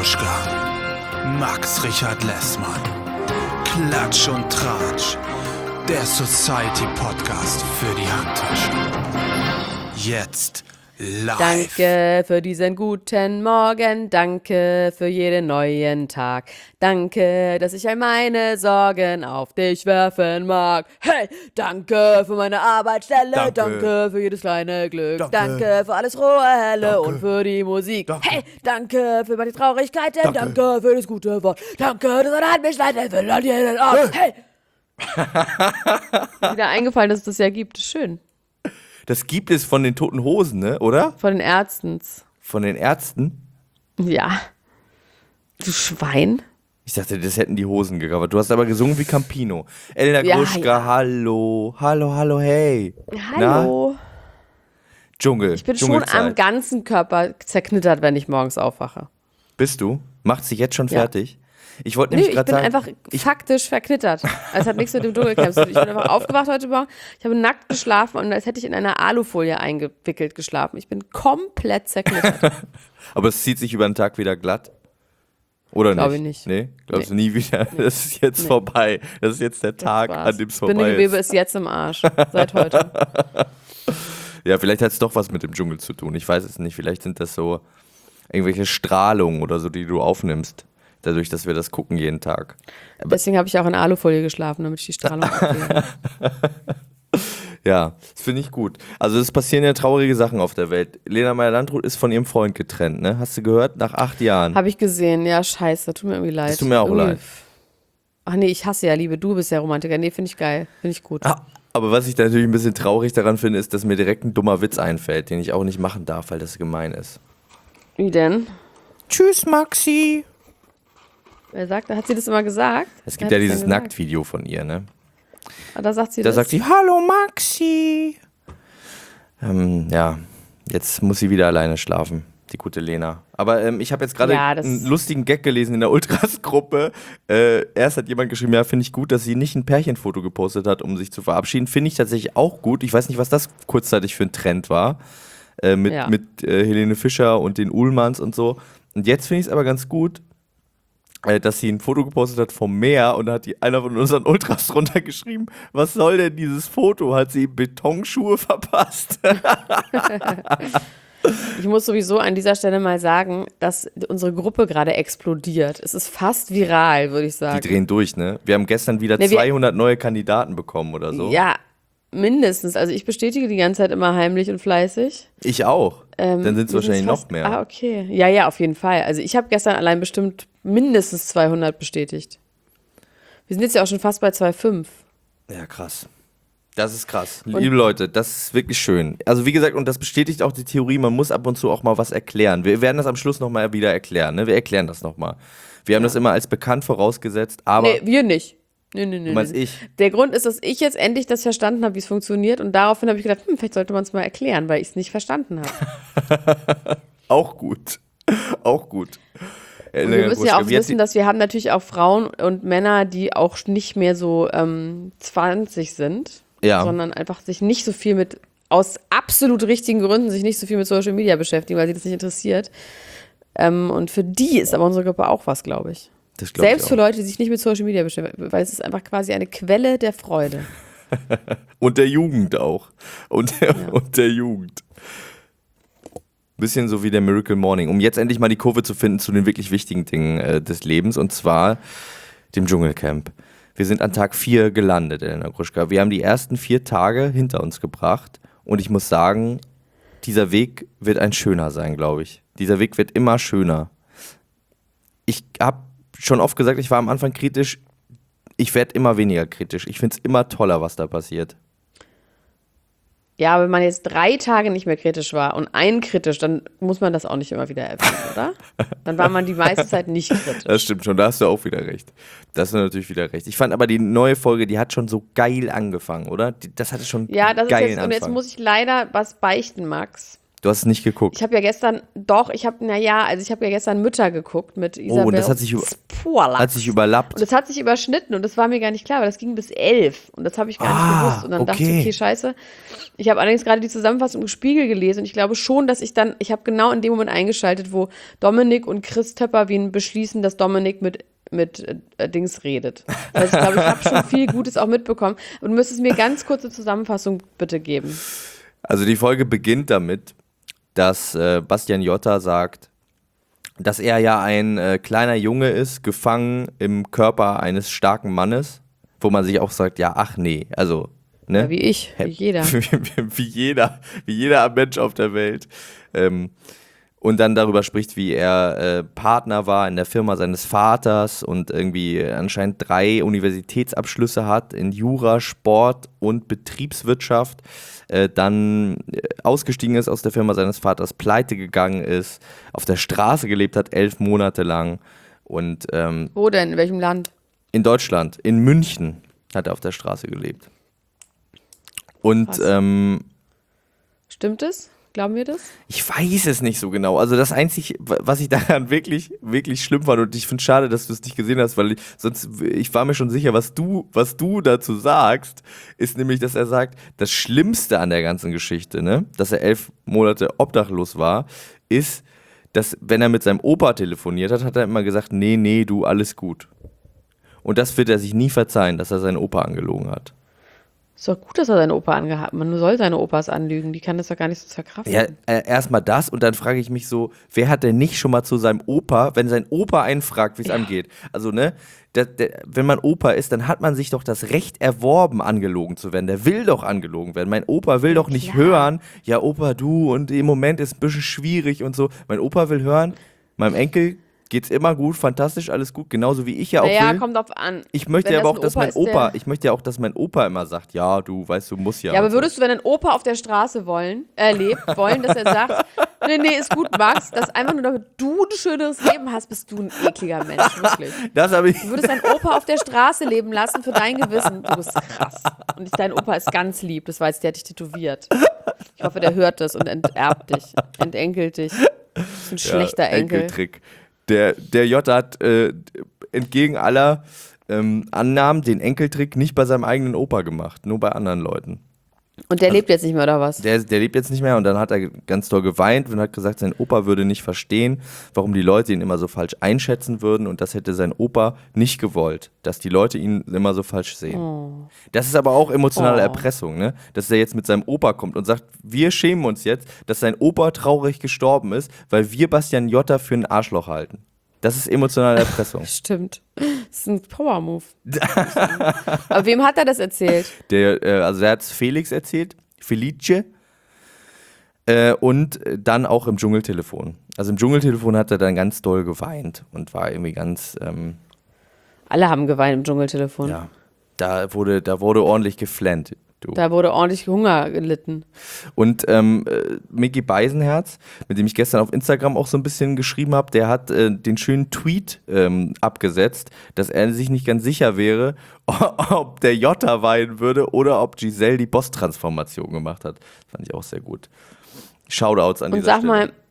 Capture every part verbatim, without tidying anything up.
Gruschka, Max Richard Lessmann, Klatsch und Tratsch, der Society-Podcast für die Handtasche. Jetzt live. Danke für diesen guten Morgen, danke für jeden neuen Tag. Danke, dass ich all meine Sorgen auf dich werfen mag. Hey, danke für meine Arbeitsstelle, danke, danke für jedes kleine Glück, danke, danke für alles rohe Helle danke. Und für die Musik. Danke. Hey, danke für meine Traurigkeiten, danke, danke für das gute Wort, danke, dass er an mich leidet, will an jeden Ort. Hey! Wieder eingefallen, dass es das ja gibt, schön. Das gibt es von den Toten Hosen, ne? Oder? Von den Ärzten. Von den Ärzten? Ja. Du Schwein. Ich dachte, das hätten die Hosen gecovert. Du hast aber gesungen wie Campino. Elena ja, Gruschka, ja. hallo. Hallo, hallo, hey. Hallo. Na? Dschungel. Ich bin schon am ganzen Körper zerknittert, wenn ich morgens aufwache. Bist du? Macht sich jetzt schon ja. fertig? Ich wollte nämlich nee, gerade sagen... ich bin einfach ich faktisch verknittert. Es hat nichts mit dem Dschungelcamp zu tun. Ich bin einfach aufgewacht heute Morgen. Ich habe nackt geschlafen und als hätte ich in einer Alufolie eingewickelt geschlafen. Ich bin komplett zerknittert. Aber es zieht sich über den Tag wieder glatt? Oder Glaube nicht? ich nicht. Nee? Glaubst nee. du nie wieder? Nee. Das ist jetzt nee. vorbei. Das ist jetzt der Tag, an dem es vorbei ist. Bindegewebe ist jetzt im Arsch. Seit heute. Ja, vielleicht hat es doch was mit dem Dschungel zu tun. Ich weiß es nicht. Vielleicht sind das so irgendwelche Strahlungen oder so, die du aufnimmst. Dadurch, dass wir das gucken jeden Tag. Aber deswegen habe ich auch in Alufolie geschlafen, damit ich die Strahlung absehe. Ja, das finde ich gut. Also es passieren ja traurige Sachen auf der Welt. Lena Meyer-Landrut ist von ihrem Freund getrennt, ne? Hast du gehört? Nach acht Jahren. Habe ich gesehen, ja, scheiße, tut mir irgendwie leid. Das tut mir auch irgendwie. leid. Ach nee, ich hasse ja Liebe, du bist ja Romantiker. Nee, finde ich geil, finde ich gut. Ah, aber was ich da natürlich ein bisschen traurig daran finde, ist, dass mir direkt ein dummer Witz einfällt, den ich auch nicht machen darf, weil das gemein ist. Wie denn? Tschüss, Maxi. Wer sagt, hat sie das immer gesagt? Es gibt ja dieses Nacktvideo von ihr, ne? Ah, da sagt sie da das? Da sagt sie, hallo Maxi. Ähm, ja, jetzt muss sie wieder alleine schlafen, die gute Lena. Aber ähm, ich habe jetzt gerade ja, einen lustigen Gag gelesen in der Ultras-Gruppe. Äh, erst hat jemand geschrieben, ja, finde ich gut, dass sie nicht ein Pärchenfoto gepostet hat, um sich zu verabschieden. Finde ich tatsächlich auch gut. Ich weiß nicht, was das kurzzeitig für ein Trend war. Äh, mit ja. mit äh, Helene Fischer und den Uhlmanns und so. Und jetzt finde ich es aber ganz gut, dass sie ein Foto gepostet hat vom Meer und da hat die, einer von unseren Ultras drunter geschrieben, was soll denn dieses Foto? Hat sie Betonschuhe verpasst? Ich muss sowieso an dieser Stelle mal sagen, dass unsere Gruppe gerade explodiert. Es ist fast viral, würde ich sagen. Die drehen durch, ne? Wir haben gestern wieder ne, zweihundert neue Kandidaten bekommen oder so. Ja, mindestens. Also ich bestätige die ganze Zeit immer heimlich und fleißig. Ich auch. Ähm, Dann sind es wahrscheinlich fast, noch mehr. Ah, okay. Ja, ja, auf jeden Fall. Also ich habe gestern allein bestimmt mindestens zweihundert bestätigt. Wir sind jetzt ja auch schon fast bei zweihundertfünf. Ja, krass. Das ist krass. Und liebe Leute, das ist wirklich schön. Also wie gesagt, und das bestätigt auch die Theorie, man muss ab und zu auch mal was erklären. Wir werden das am Schluss nochmal wieder erklären. Ne? Wir erklären das nochmal. Wir haben ja. das immer als bekannt vorausgesetzt, aber... Nee, wir nicht. Nee, nee, nee. Du meinst nee. ich? Der Grund ist, dass ich jetzt endlich das verstanden habe, wie es funktioniert. Und daraufhin habe ich gedacht, hm, vielleicht sollte man es mal erklären, weil ich es nicht verstanden habe. Auch gut. Auch gut. Und wir müssen ja auch wissen, dass wir haben natürlich auch Frauen und Männer, die auch nicht mehr so ähm, zwanzig sind, ja. sondern einfach sich nicht so viel mit, aus absolut richtigen Gründen, sich nicht so viel mit Social Media beschäftigen, weil sie das nicht interessiert. Ähm, und für die ist aber unsere Gruppe auch was, glaube ich. Das glaub Selbst ich auch. für Leute, die sich nicht mit Social Media beschäftigen, weil es ist einfach quasi eine Quelle der Freude. Und der Jugend auch. Und der, ja. und der Jugend. Bisschen so wie der Miracle Morning, um jetzt endlich mal die Kurve zu finden zu den wirklich wichtigen Dingen äh, des Lebens, und zwar dem Dschungelcamp. Wir sind an Tag vier gelandet, Elena Gruschka. Wir haben die ersten vier Tage hinter uns gebracht und ich muss sagen, dieser Weg wird ein schöner sein, glaube ich. Dieser Weg wird immer schöner. Ich habe schon oft gesagt, ich war am Anfang kritisch. Ich werde immer weniger kritisch. Ich finde es immer toller, was da passiert. Ja, aber wenn man jetzt drei Tage nicht mehr kritisch war und ein kritisch, dann muss man das auch nicht immer wieder erwähnen, oder? Dann war man die meiste Zeit nicht kritisch. Das stimmt schon, da hast du auch wieder recht. Das ist natürlich wieder recht. Ich fand aber die neue Folge, die hat schon so geil angefangen, oder? Die, das hatte schon ja, das geil ist jetzt, und jetzt muss ich leider was beichten, Max. Du hast es nicht geguckt. Ich habe ja gestern, doch, ich habe, naja, also ich habe ja gestern Mütter geguckt mit Isabel Oh, und das hat sich, über, Spurlack. hat sich überlappt. Und das hat sich überschnitten und das war mir gar nicht klar, weil das ging bis elf und das habe ich gar Ah, nicht gewusst. Und dann dachte ich, okay. okay, scheiße. Ich habe allerdings gerade die Zusammenfassung im Spiegel gelesen und ich glaube schon, dass ich dann, ich habe genau in dem Moment eingeschaltet, wo Dominik und Chris Töpperwien beschließen, dass Dominik mit mit äh, Dings redet. Das heißt, ich glaube, ich habe schon viel Gutes auch mitbekommen. Und du müsstest mir ganz kurze Zusammenfassung bitte geben. Also die Folge beginnt damit, dass äh, Bastian Jotta sagt, dass er ja ein äh, kleiner Junge ist, gefangen im Körper eines starken Mannes, wo man sich auch sagt, ja, ach nee, also, ne? Ja, wie ich, wie jeder. wie jeder, wie jeder Mensch auf der Welt. Ähm, und dann darüber spricht, wie er äh, Partner war in der Firma seines Vaters und irgendwie anscheinend drei Universitätsabschlüsse hat in Jura, Sport und Betriebswirtschaft. Äh, dann äh, ausgestiegen ist aus der Firma seines Vaters, pleite gegangen ist, auf der Straße gelebt hat, elf Monate lang. Und ähm, Wo denn? In welchem Land? in Deutschland, in München hat er auf der Straße gelebt. Und Krass. ähm, Stimmt es? Glauben wir das? ich weiß es nicht so genau. Also das Einzige, was ich daran wirklich, wirklich schlimm fand, und ich finde es schade, dass du es nicht gesehen hast, weil ich, sonst, ich war mir schon sicher, was du, was du dazu sagst, ist nämlich, dass er sagt, das Schlimmste an der ganzen Geschichte, ne, dass er elf Monate obdachlos war, ist, dass, wenn er mit seinem Opa telefoniert hat, hat er immer gesagt, nee, nee, du, alles gut. Und das wird er sich nie verzeihen, dass er seinen Opa angelogen hat. Ist doch gut, dass er seine Opa angehabt hat. Man soll seine Opas anlügen. Die kann das doch gar nicht so zerkraften. Ja, äh, erstmal das und dann frage ich mich so, wer hat denn nicht schon mal zu seinem Opa, wenn sein Opa einen fragt, wie es Ja. einem geht? Also, ne, der, der, wenn man Opa ist, dann hat man sich doch das Recht erworben, angelogen zu werden. Der will doch angelogen werden. Mein Opa will doch nicht klar. hören, ja, Opa, du, und im Moment ist ein bisschen schwierig und so. Mein Opa will hören, meinem Enkel geht's immer gut, fantastisch, alles gut, genauso wie ich ja auch naja, will. kommt drauf an. Ich möchte Wenn aber das auch, ein dass Opa mein ist, Opa, der- ich möchte ja auch, dass mein Opa immer sagt, ja, du, weißt du, muss ja. Ja, aber und so. würdest du, wenn ein Opa auf der Straße wollen, äh, lebt, wollen, dass er sagt, nee, nee, ist gut, Max, dass einfach nur damit du ein schöneres Leben hast, bist du ein ekliger Mensch, wirklich. Das habe ich. Du würdest deinen Opa auf der Straße leben lassen für dein Gewissen. Du bist krass. Und ich, dein Opa ist ganz lieb, das weiß, der hat dich tätowiert. Ich hoffe, der hört das und enterbt dich, entenkelt dich. Das ist ein schlechter Ja, Enkel. Enkeltrick. Der, der Jota hat äh, entgegen aller ähm, Annahmen den Enkeltrick nicht bei seinem eigenen Opa gemacht, nur bei anderen Leuten. Und der lebt jetzt nicht mehr, oder was? Der, der lebt jetzt nicht mehr und dann hat er ganz doll geweint und hat gesagt, sein Opa würde nicht verstehen, warum die Leute ihn immer so falsch einschätzen würden und das hätte sein Opa nicht gewollt, dass die Leute ihn immer so falsch sehen. Oh. Das ist aber auch emotionale Oh. Erpressung, ne? Dass er jetzt mit seinem Opa kommt und sagt, wir schämen uns jetzt, dass sein Opa traurig gestorben ist, weil wir Bastian Jotta für ein Arschloch halten. Das ist emotionale Erpressung. Stimmt. Das ist ein Power-Move. Aber wem hat er das erzählt? Der, äh, also er hat es Felix erzählt, Felice, äh, und dann auch im Dschungeltelefon. Also im Dschungeltelefon hat er dann ganz doll geweint und war irgendwie ganz, ähm, Alle haben geweint im Dschungeltelefon. ja, da wurde, da wurde ordentlich geflennt. Du. Da wurde ordentlich Hunger gelitten. Und ähm, äh, Micky Beisenherz, mit dem ich gestern auf Instagram auch so ein bisschen geschrieben habe, der hat äh, den schönen Tweet ähm, abgesetzt, dass er sich nicht ganz sicher wäre, ob der Jotta weinen würde oder ob Giselle die Boss-Transformation gemacht hat. Fand ich auch sehr gut. Shoutouts an Und dieser sag Stelle. mal,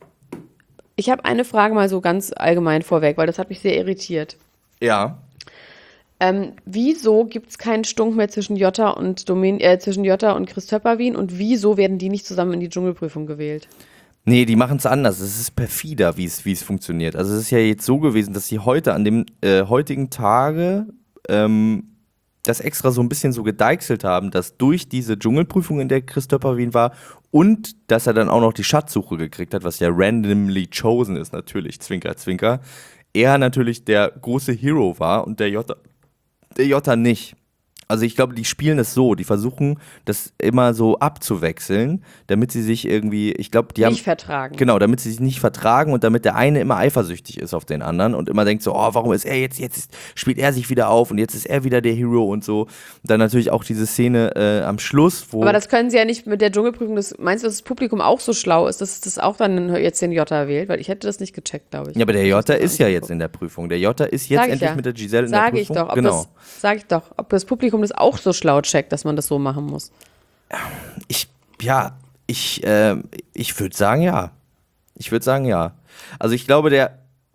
ich habe eine Frage mal so ganz allgemein vorweg, weil das hat mich sehr irritiert. Ja. Ähm, wieso gibt es keinen Stunk mehr zwischen Jotta und Domin äh, zwischen Jotta und Chris Töpperwien und wieso werden die nicht zusammen in die Dschungelprüfung gewählt? Nee, die machen es anders. Es ist perfider, wie es wie es funktioniert. Also es ist ja jetzt so gewesen, dass sie heute an dem äh, heutigen Tage ähm, das extra so ein bisschen so gedeichselt haben, dass durch diese Dschungelprüfung, in der Chris Töpperwien war und dass er dann auch noch die Schatzsuche gekriegt hat, was ja randomly chosen ist, natürlich, Zwinker, Zwinker, er natürlich der große Hero war und der Jotta, der Jotta nicht. Also ich glaube, die spielen es so, die versuchen das immer so abzuwechseln, damit sie sich irgendwie, ich glaube, die haben... Nicht vertragen. Genau, damit sie sich nicht vertragen und damit der eine immer eifersüchtig ist auf den anderen und immer denkt so, oh, warum ist er jetzt, jetzt ist, spielt er sich wieder auf und jetzt ist er wieder der Hero und so. Und dann natürlich auch diese Szene äh, am Schluss, wo... Aber das können sie ja nicht mit der Dschungelprüfung, das, meinst du, dass das Publikum auch so schlau ist, dass das auch dann jetzt den Jotta wählt? Weil ich hätte das nicht gecheckt, glaube ich. ja, aber der Jotta Das ist ja angeguckt. jetzt in der Prüfung. Der Jotta ist jetzt Sag ich endlich ja. mit der Giselle in Sag der ich Prüfung. doch, ob genau. das, sag ich doch, ob das Publikum das auch so schlau checkt, dass man das so machen muss. Ich, ja, Ich, äh, ich würde sagen, ja. Ich würde sagen, ja. Also ich glaube, der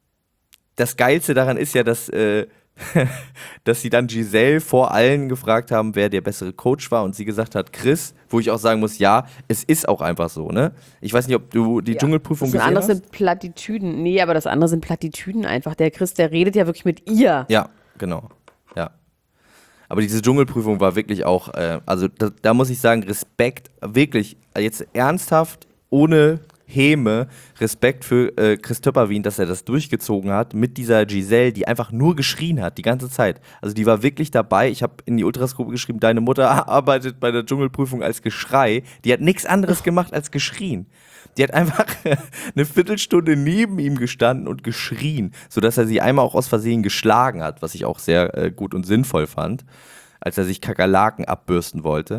das Geilste daran ist ja, dass, äh, dass sie dann Giselle vor allen gefragt haben, wer der bessere Coach war und sie gesagt hat, Chris, wo ich auch sagen muss, ja, es ist auch einfach so, ne? Ich weiß nicht, ob du die Ja. Dschungelprüfung Das gesehen andere hast. sind Plattitüden. Nee, aber das andere sind Plattitüden einfach. Der Chris, der redet ja wirklich mit ihr. Ja, genau. Ja. Aber diese Dschungelprüfung war wirklich auch, äh, also da, da muss ich sagen, Respekt, wirklich, jetzt ernsthaft, ohne Häme, Respekt für äh, Chris Töpperwien, dass er das durchgezogen hat mit dieser Giselle, die einfach nur geschrien hat, die ganze Zeit. Also die war wirklich dabei. Ich habe in die Ultras-Gruppe geschrieben, deine Mutter arbeitet bei der Dschungelprüfung als Geschrei. Die hat nichts anderes gemacht als geschrien. Die hat einfach eine Viertelstunde neben ihm gestanden und geschrien, sodass er sie einmal auch aus Versehen geschlagen hat, was ich auch sehr äh, gut und sinnvoll fand, als er sich Kakerlaken abbürsten wollte.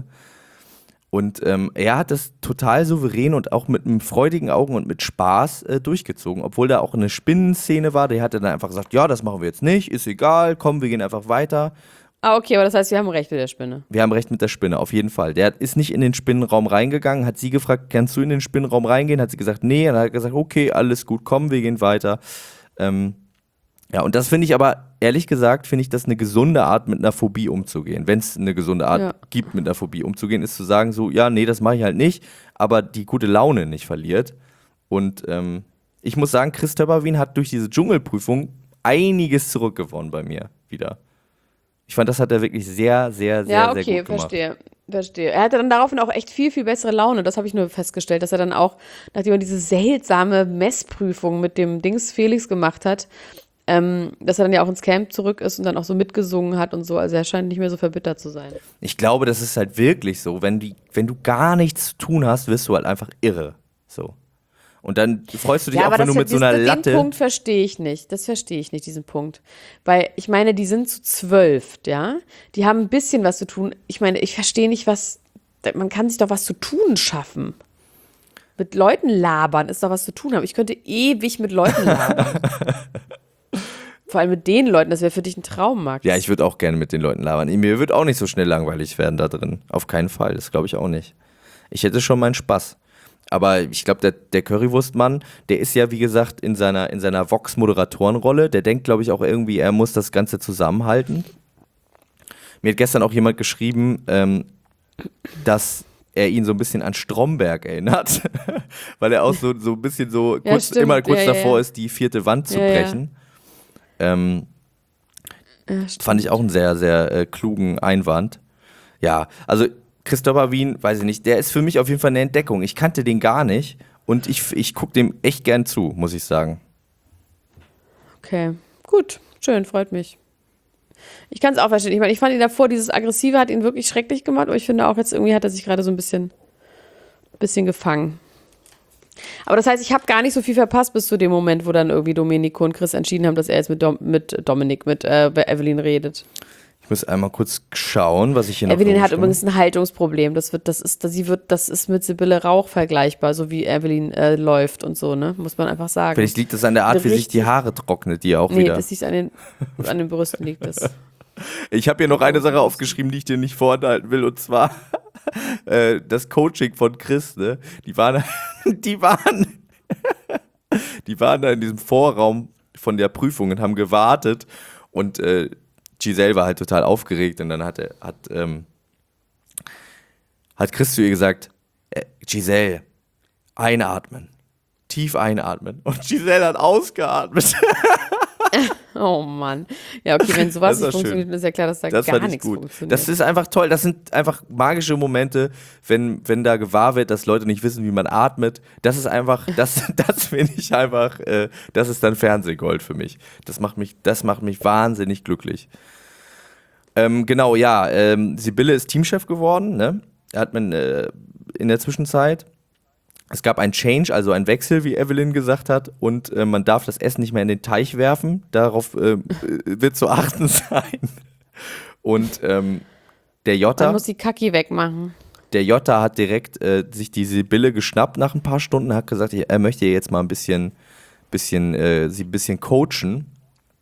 Und ähm, er hat das total souverän und auch mit einem freudigen Augen und mit Spaß äh, durchgezogen, obwohl da auch eine Spinnenszene war. Der hatte dann einfach gesagt, ja, das machen wir jetzt nicht, ist egal, komm, wir gehen einfach weiter. Ah, okay, aber das heißt, wir haben recht mit der Spinne. Wir haben recht mit der Spinne, auf jeden Fall. Der ist nicht in den Spinnenraum reingegangen, hat sie gefragt, kannst du in den Spinnenraum reingehen? Hat sie gesagt, nee. Und dann hat er gesagt, okay, alles gut, komm, wir gehen weiter. Ähm, ja, und das finde ich aber, ehrlich gesagt, finde ich das eine gesunde Art, mit einer Phobie umzugehen. Wenn es eine gesunde Art Ja. gibt, mit einer Phobie umzugehen, ist zu sagen so, ja, nee, das mache ich halt nicht, aber die gute Laune nicht verliert. Und ähm, ich muss sagen, Chris Töpperwien hat durch diese Dschungelprüfung einiges zurückgewonnen bei mir wieder. Ich fand, das hat er wirklich sehr, sehr, sehr, Ja, sehr okay, gut gemacht. verstehe. Verstehe. Er hatte dann daraufhin auch echt viel, viel bessere Laune. Das habe ich nur festgestellt, dass er dann auch, nachdem er diese seltsame Messprüfung mit dem Dings Felix gemacht hat, ähm, dass er dann ja auch ins Camp zurück ist und dann auch so mitgesungen hat und so. Also er scheint nicht mehr so verbittert zu sein. Ich glaube, das ist halt wirklich so. Wenn, die, wenn du gar nichts zu tun hast, wirst du halt einfach irre. So. Und dann freust du dich Ja, auch, aber wenn das, du mit so einer diesen, Latte. den Punkt verstehe ich nicht. Das verstehe ich nicht, diesen Punkt. Weil ich meine, die sind zu zwölf, ja. Die haben ein bisschen was zu tun. Ich meine, ich verstehe nicht, was. Man kann sich doch was zu tun schaffen. Mit Leuten labern ist doch was zu tun haben. Ich könnte ewig mit Leuten labern. Vor allem mit den Leuten, das wäre für dich ein Traum, Max. Ja, ich würde auch gerne mit den Leuten labern. Mir wird auch nicht so schnell langweilig werden da drin. Auf keinen Fall. Das glaube ich auch nicht. Ich hätte schon meinen Spaß. Aber ich glaube, der, der Currywurstmann, der ist ja, wie gesagt, in seiner, in seiner Vox-Moderatorenrolle. Der denkt, glaube ich, auch irgendwie, er muss das Ganze zusammenhalten. Mir hat gestern auch jemand geschrieben, ähm, dass er ihn so ein bisschen an Stromberg erinnert. Weil er auch so, so ein bisschen so Ja, kurz, stimmt. immer kurz Ja, ja, davor ja. ist, die vierte Wand zu Ja, ja. brechen. Ähm, Ja, stimmt. Fand ich auch einen sehr, sehr äh, klugen Einwand. Ja, also Christopher Wien, weiß ich nicht, der ist für mich auf jeden Fall eine Entdeckung. Ich kannte den gar nicht und ich, ich gucke dem echt gern zu, muss ich sagen. Okay, gut, schön, freut mich. Ich kann es auch verstehen. Ich meine, ich fand ihn davor, dieses Aggressive hat ihn wirklich schrecklich gemacht, aber ich finde auch jetzt irgendwie hat er sich gerade so ein bisschen, bisschen gefangen. Aber das heißt, ich habe gar nicht so viel verpasst bis zu dem Moment, wo dann irgendwie Domenico und Chris entschieden haben, dass er jetzt mit, Dom- mit Dominik, mit äh, Evelyn redet. Ich muss einmal kurz schauen, was ich hier noch Evelyn hat aufgeschrieben übrigens ein Haltungsproblem. Das wird, das ist, das, sie wird, das ist mit Sibylle Rauch vergleichbar, so wie Evelyn äh, läuft und so, ne? Muss man einfach sagen. Vielleicht liegt das an der Art, wie sich die Haare trocknet, die auch Nee, wieder. das liegt an den, an den Brüsten liegt das. Ich habe hier noch eine Sache aufgeschrieben, die ich dir nicht vorenthalten will, und zwar äh, das Coaching von Chris, ne? Die waren, die waren, die waren da in diesem Vorraum von der Prüfung und haben gewartet und äh, Giselle war halt total aufgeregt und dann hat, er, hat, ähm, hat Chris zu ihr gesagt, äh, Giselle, einatmen, tief einatmen. Und Giselle hat ausgeatmet. Oh Mann. Ja, okay, wenn sowas Das war nicht funktioniert, schön. dann ist ja klar, dass da Das gar fand ich nichts gut. funktioniert. Das ist einfach toll. Das sind einfach magische Momente, wenn, wenn da gewahr wird, dass Leute nicht wissen, wie man atmet. Das ist einfach, das, das finde ich einfach, äh, das ist dann Fernsehgold für mich. Das macht mich, das macht mich wahnsinnig glücklich. Ähm, genau, ja, ähm, Sibylle ist Teamchef geworden, ne? Hat man äh, in der Zwischenzeit. Es gab einen Change, also einen Wechsel, wie Evelyn gesagt hat, und äh, man darf das Essen nicht mehr in den Teich werfen. Darauf äh, wird zu achten sein. Und ähm, der Jota, Man muss die Kacki wegmachen. der Jota hat direkt äh, sich die Sibylle geschnappt nach ein paar Stunden, hat gesagt, er möchte jetzt mal ein bisschen, bisschen äh, sie ein bisschen coachen.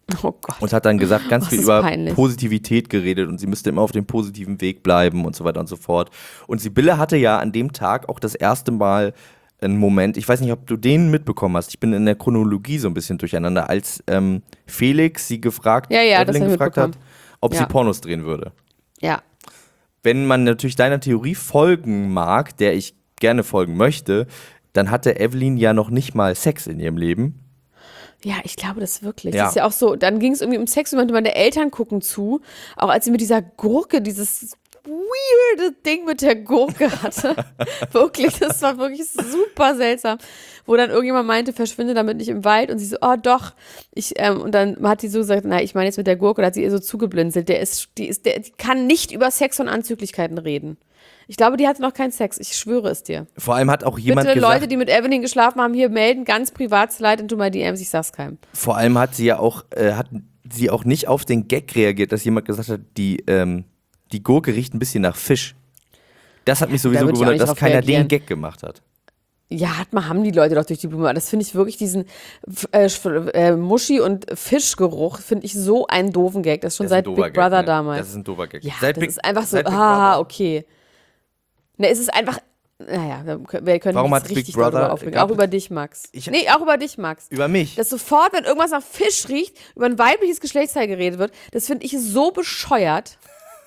Oh Gott. Und hat dann gesagt, ganz Oh, viel das ist über peinlich. Positivität geredet und sie müsste immer auf dem positiven Weg bleiben und so weiter und so fort. Und Sibylle hatte ja an dem Tag auch das erste Mal einen Moment, ich weiß nicht, ob du den mitbekommen hast, ich bin in der Chronologie so ein bisschen durcheinander, als ähm, Felix sie gefragt, Ja, ja, das Evelyn hab ich gefragt hat, mitbekommen. ob sie Ja. Pornos drehen würde. Ja. Wenn man natürlich deiner Theorie folgen mag, der ich gerne folgen möchte, dann hatte Evelyn ja noch nicht mal Sex in ihrem Leben. Ja, ich glaube das wirklich. Ja. Das ist ja auch so, dann ging es irgendwie um Sex und meine Eltern gucken zu, auch als sie mit dieser Gurke, dieses weirde Ding mit der Gurke hatte. Wirklich, das war wirklich super seltsam. Wo dann irgendjemand meinte, verschwinde damit nicht im Wald und sie so, oh doch. Ich, ähm, und dann hat sie so gesagt, na, ich meine jetzt mit der Gurke, da hat sie ihr so zugeblinzelt. Der ist, die ist, der die kann nicht über Sex und Anzüglichkeiten reden. Ich glaube, die hatte noch keinen Sex. Ich schwöre es dir. Vor allem hat auch jemand Bitte gesagt, Leute, die mit Evelyn geschlafen haben, hier melden, ganz privat, slide into my D Ms, ich sag's keinem. vor allem hat sie ja auch, äh, hat sie auch nicht auf den Gag reagiert, dass jemand gesagt hat, die, ähm, die Gurke riecht ein bisschen nach Fisch. Das hat mich da sowieso würd ich auch gewundert, nicht dass drauf keiner reagieren. den Gag gemacht hat. Ja, hat man, haben die Leute doch durch die Blume. Das finde ich wirklich, diesen äh, äh, Muschi- und Fischgeruch, finde ich so einen doofen Gag. Das ist schon Das ist seit ein doofer Big Brother Gag, ne? damals. Das ist ein doofer Gag. Ja, Seit das Big- ist einfach so, seit Big ah, Brother. okay. Ne, es ist einfach, naja, wir können Warum uns hat's Big richtig Brother darüber aufregen. gab Auch es- über dich, Max. Ich- nee, auch über dich, Max. Über mich. Dass sofort, wenn irgendwas nach Fisch riecht, über ein weibliches Geschlechtsteil geredet wird, das finde ich so bescheuert.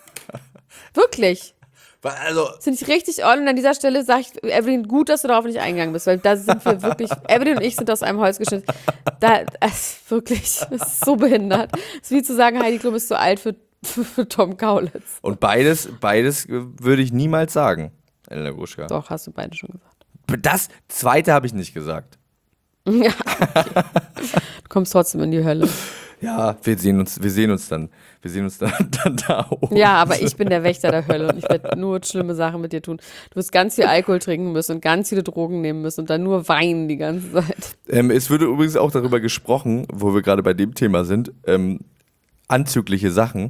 Wirklich. Also, Das finde ich richtig on. Und an dieser Stelle sage ich, Evelyn, gut, dass du darauf nicht eingegangen bist, weil da sind wir wirklich, Evelyn und ich sind aus einem Holz geschnitten. Da, das ist wirklich, das ist so behindert. Das ist wie zu sagen, Heidi Klum ist zu alt für, für, für Tom Kaulitz. und beides, beides äh, würde ich niemals sagen, Elena Gruschka. Doch, hast du beide schon gesagt. Das zweite habe ich nicht gesagt. Ja, okay. Du kommst trotzdem in die Hölle. Ja, wir sehen uns, wir sehen uns dann, wir sehen uns dann, dann da oben. Ja, aber ich bin der Wächter der Hölle und ich werde nur schlimme Sachen mit dir tun. Du wirst ganz viel Alkohol trinken müssen und ganz viele Drogen nehmen müssen und dann nur weinen die ganze Zeit. Ähm, es würde übrigens auch darüber gesprochen, wo wir gerade bei dem Thema sind, ähm, anzügliche Sachen,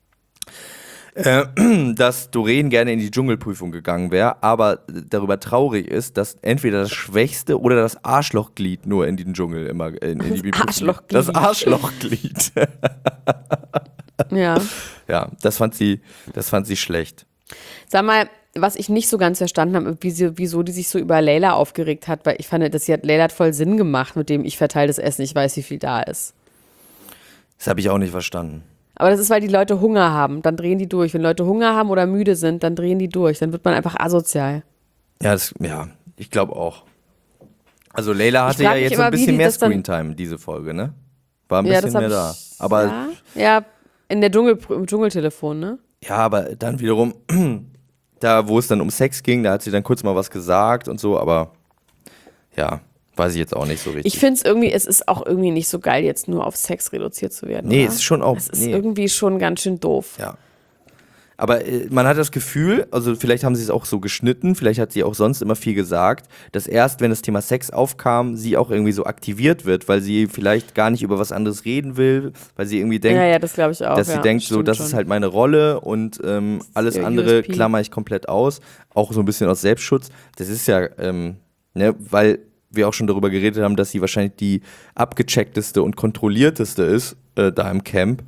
äh, dass Doreen gerne in die Dschungelprüfung gegangen wäre, aber darüber traurig ist, dass entweder das schwächste oder das Arschlochglied nur in den Dschungel immer in, in die Das Prüfung- Arschlochglied. Das Arschlochglied. Ja. Ja, das fand sie, das fand sie schlecht. Sag mal, was ich nicht so ganz verstanden habe, wie sie, wieso die sich so über Layla aufgeregt hat, weil ich fand, dass sie hat, Layla hat voll Sinn gemacht, mit dem ich verteile das Essen, ich weiß, wie viel da ist. Das habe ich auch nicht verstanden. Aber das ist, weil die Leute Hunger haben, dann drehen die durch. Wenn Leute Hunger haben oder müde sind, dann drehen die durch. Dann wird man einfach asozial. Ja, das, ja, ich glaube auch. Also Leila hatte frag ja mich jetzt so ein immer, wie bisschen die mehr das dann- Screentime, diese Folge, ne? War ein Ja, bisschen das mehr hab da. ich, Aber ja, ja, in der Dschungel, im Dschungeltelefon, ne? ja, aber dann wiederum, da wo es dann um Sex ging, da hat sie dann kurz mal was gesagt und so, aber ja, weiß ich jetzt auch nicht so richtig. Ich finde es irgendwie, es ist auch irgendwie nicht so geil, jetzt nur auf Sex reduziert zu werden. Nee, oder? es ist schon auch- Es ist nee. irgendwie schon ganz schön doof. Ja. Aber äh, man hat das Gefühl, also vielleicht haben sie es auch so geschnitten, vielleicht hat sie auch sonst immer viel gesagt, dass erst, wenn das Thema Sex aufkam, sie auch irgendwie so aktiviert wird, weil sie vielleicht gar nicht über was anderes reden will, weil sie irgendwie denkt, Ja, ja, das glaube ich auch. dass ja, sie denkt, so, stimmt das schon. ist halt meine Rolle und ähm, alles ihr andere U S P. klammer ich komplett aus, auch so ein bisschen aus Selbstschutz. Das ist ja, ähm, ne, weil wir auch schon darüber geredet haben, dass sie wahrscheinlich die abgecheckteste und kontrollierteste ist äh, da im Camp.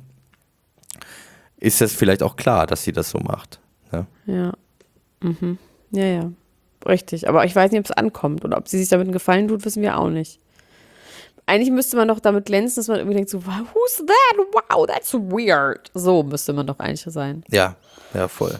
Ist das vielleicht auch klar, dass sie das so macht. Ne? Ja. Mhm. Ja, ja. Richtig. Aber ich weiß nicht, ob es ankommt oder ob sie sich damit einen Gefallen tut, wissen wir auch nicht. Eigentlich müsste man doch damit glänzen, dass man irgendwie denkt so, who's that? Wow, that's weird. So müsste man doch eigentlich sein. Ja, ja, voll.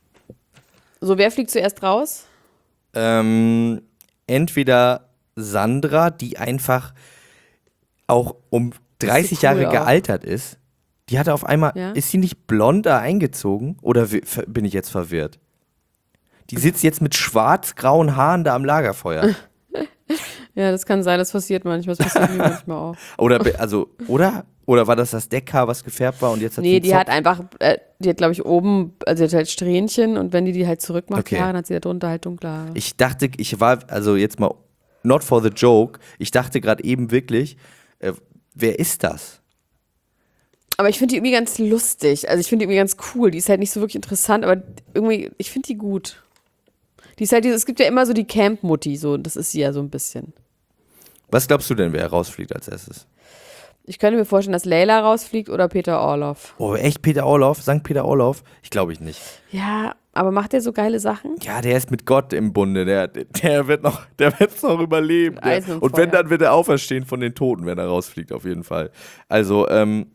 So, wer fliegt zuerst raus? Ähm, entweder Sandra, die einfach auch um dreißig cool Jahre auch. gealtert ist. Die hatte auf einmal, Ja? ist sie nicht blonder eingezogen? Oder wi- ver- bin ich jetzt verwirrt? Die sitzt jetzt mit schwarz-grauen Haaren da am Lagerfeuer. Ja, das kann sein, das passiert manchmal. Das passiert mir manchmal auch. Oder, be- also, oder? Oder war das das Deckhaar, was gefärbt war und jetzt hat sie Nee, einen die Zopf? hat einfach, äh, die hat, glaube ich, oben, also die hat halt Strähnchen und wenn die die halt zurückmacht, Okay. die Haare, dann hat sie da drunter halt dunkle Haare. Ich dachte, ich war, also jetzt mal, not for the joke, ich dachte gerade eben wirklich, äh, wer ist das? Aber ich finde die irgendwie ganz lustig. Also ich finde die irgendwie ganz cool. Die ist halt nicht so wirklich interessant, aber irgendwie, ich finde die gut. Die ist halt diese, es gibt ja immer so die Camp-Mutti, so, das ist sie ja so ein bisschen. Was glaubst du denn, wer rausfliegt als erstes? Ich könnte mir vorstellen, dass Layla rausfliegt oder Peter Orloff. Oh, echt Peter Orloff? Sankt Peter Orloff? Ich glaube ich nicht. Ja, aber macht der so geile Sachen? Ja, der ist mit Gott im Bunde. Der, der wird noch, der wird's noch überleben. Der, Eisen und und wenn, Feuer. dann wird er auferstehen von den Toten, wenn er rausfliegt, auf jeden Fall. Also, ähm,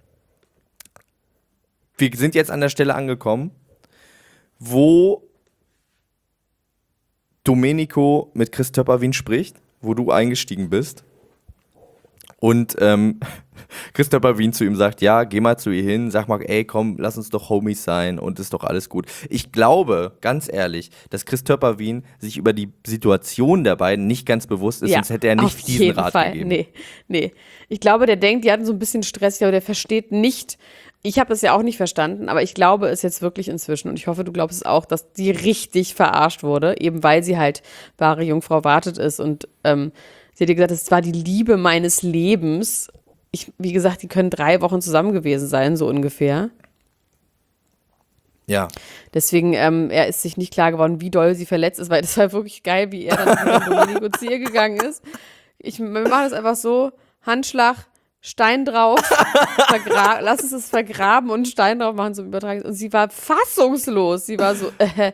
wir sind jetzt an der Stelle angekommen, wo Domenico mit Chris Töpperwien spricht, wo du eingestiegen bist. Und ähm, Chris Töpperwien zu ihm sagt, ja, geh mal zu ihr hin, sag mal, ey, komm, lass uns doch Homies sein und ist doch alles gut. Ich glaube, ganz ehrlich, dass Chris Töpperwien sich über die Situation der beiden nicht ganz bewusst ist, Ja, sonst hätte er auf nicht diesen jeden Rat Fall. gegeben. Nee, nee. Ich glaube, der denkt, die hatten so ein bisschen Stress, aber der versteht nicht, ich habe das ja auch nicht verstanden, aber ich glaube es jetzt wirklich inzwischen und ich hoffe, du glaubst es auch, dass die richtig verarscht wurde, eben weil sie halt wahre Jungfrau wartet ist und ähm, sie hat ihr gesagt, es war die Liebe meines Lebens. Ich, wie gesagt, die können drei Wochen zusammen gewesen sein, so ungefähr. Ja. Deswegen, ähm, er ist sich nicht klar geworden, wie doll sie verletzt ist, weil das war wirklich geil, wie er dann mit Domenico zu ihr gegangen ist. Ich, wir machen das einfach so, Handschlag, Stein drauf, vergra- lass uns das vergraben und Stein drauf machen zum Übertragen. Und sie war fassungslos. Sie war so, äh,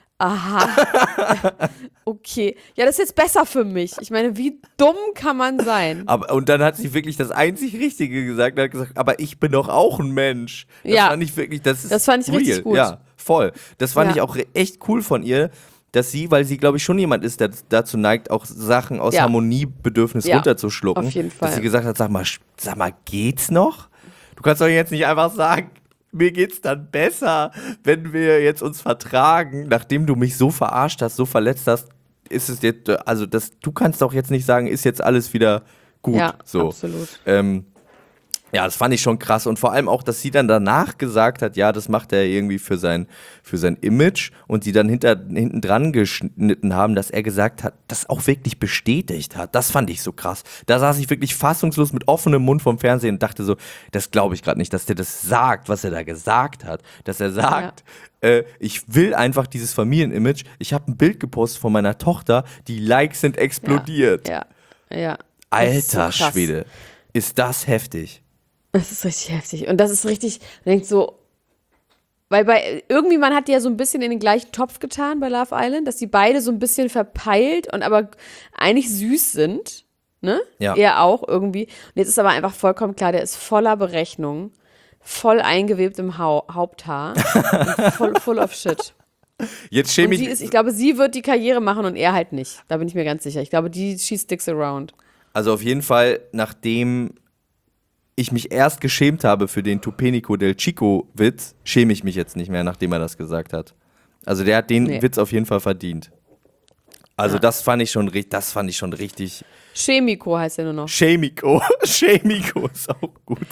aha, okay. Ja, das ist jetzt besser für mich. Ich meine, wie dumm kann man sein? Aber, und dann hat sie wirklich das einzig Richtige gesagt, hat gesagt, aber ich bin doch auch ein Mensch. Das Ja. fand ich wirklich, das ist Das fand ich real. richtig gut. Ja, voll. Das fand Ja. ich auch re- echt cool von ihr, dass sie, weil sie, glaube ich, schon jemand ist, der dazu neigt, auch Sachen aus Ja. Harmoniebedürfnis Ja, runterzuschlucken. auf jeden Fall. Dass sie gesagt hat, sag mal, sch- sag mal, geht's noch? Du kannst doch jetzt nicht einfach sagen, mir geht's dann besser, wenn wir jetzt uns vertragen, nachdem du mich so verarscht hast, so verletzt hast, ist es jetzt, also das, du kannst doch jetzt nicht sagen, ist jetzt alles wieder gut. Ja, so. absolut. Ähm, ja, das fand ich schon krass und vor allem auch, dass sie dann danach gesagt hat, ja, das macht er irgendwie für sein, für sein Image und sie dann hinter, hinten dran geschnitten haben, dass er gesagt hat, das auch wirklich bestätigt hat. Das fand ich so krass. Da saß ich wirklich fassungslos mit offenem Mund vom Fernsehen und dachte so, das glaube ich gerade nicht, dass der das sagt, was er da gesagt hat. Dass er sagt, äh, ich will einfach dieses Familienimage. Ich habe ein Bild gepostet von meiner Tochter, die Likes sind explodiert. Ja, ja. ja. Das ist so Alter krass. Schwede, ist das heftig. Das ist richtig heftig. Und das ist richtig, man denkt so, weil bei, irgendwie, man hat die ja so ein bisschen in den gleichen Topf getan bei Love Island, dass die beide so ein bisschen verpeilt und aber eigentlich süß sind, ne? Ja. Er auch irgendwie. Und jetzt ist aber einfach vollkommen klar, der ist voller Berechnung, voll eingewebt im Hau- Haupthaar und voll full of shit. Jetzt Und schäme sie ich ist, ich glaube, sie wird die Karriere machen und er halt nicht. Da bin ich mir ganz sicher. Ich glaube, die, she sticks around. Also auf jeden Fall, nachdem ich mich erst geschämt habe für den Tupenico del Chico-Witz, schäme ich mich jetzt nicht mehr, nachdem er das gesagt hat. Also der hat den Nee. Witz auf jeden Fall verdient. Also Ja. das fand ich schon, ri- das fand ich schon richtig. Chemico heißt er nur noch. Schämiko. Schämiko ist auch gut.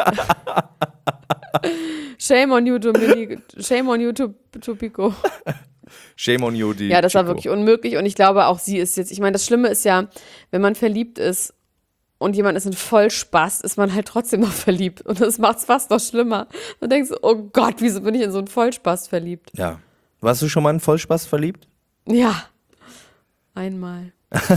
Shame on you, Dominic. Shame on you, Tupico. Shame on you, die Ja, das war Chico. wirklich unmöglich und ich glaube auch sie ist jetzt, ich meine, das Schlimme ist ja, wenn man verliebt ist und jemand ist in Vollspaß, ist man halt trotzdem noch verliebt und das macht es fast noch schlimmer. Man denkt so, oh Gott, wieso bin ich in so einen Vollspaß verliebt? Ja. Warst du schon mal in Vollspaß verliebt? Ja, einmal.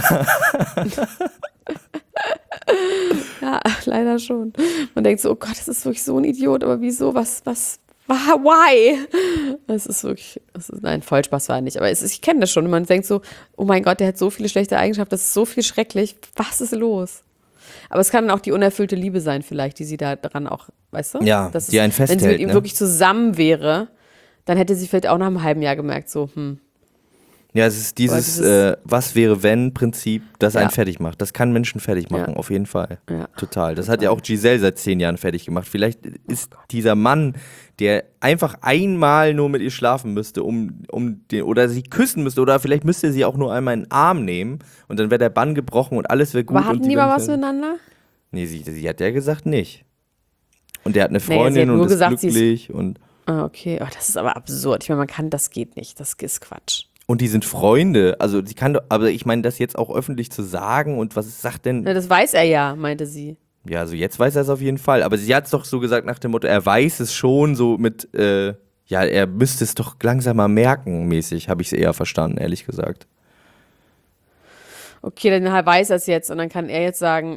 Ja, leider schon. Man denkt so, oh Gott, das ist wirklich so ein Idiot, aber wieso, was, was, why? Das ist wirklich, das ist, nein, Vollspaß war er nicht, aber es ist, ich kenne das schon und man denkt so, oh mein Gott, der hat so viele schlechte Eigenschaften, das ist so viel schrecklich, was ist los? Aber es kann dann auch die unerfüllte Liebe sein vielleicht, die sie da dran auch, weißt du? Ja, Das die ist, einen festhält, wenn sie mit ihm ne? wirklich zusammen wäre, dann hätte sie vielleicht auch nach einem halben Jahr gemerkt, so, hm, Ja, es ist dieses dieses- äh, Was wäre wenn Prinzip, das einen Ja. fertig macht. Das kann Menschen fertig machen, Ja. auf jeden Fall. Ja. Total. Das hat ja auch Giselle seit zehn Jahren fertig gemacht. Vielleicht ist dieser Mann, der einfach einmal nur mit ihr schlafen müsste, um, um den, oder sie küssen müsste, oder vielleicht müsste er sie auch nur einmal in den Arm nehmen und dann wäre der Bann gebrochen und alles wäre gut. aber hatten und die mal wären was fertig. miteinander? Nee, sie, sie hat ja gesagt nicht. Und der hat eine sie hat Freundin nur und ist gesagt, sie ist- glücklich und Ah, okay, oh, das ist aber absurd. Ich meine, man kann, das geht nicht, das ist Quatsch. und die sind Freunde. Also sie kann doch, aber ich meine, das jetzt auch öffentlich zu sagen und was sagt denn Na, das weiß er ja, meinte sie. Ja, also jetzt weiß er es auf jeden Fall. Aber sie hat es doch so gesagt nach dem Motto, er weiß es schon so mit, äh, ja, er müsste es doch langsam mal merken, mäßig, habe ich es eher verstanden, ehrlich gesagt. Okay, dann weiß er es jetzt und dann kann er jetzt sagen,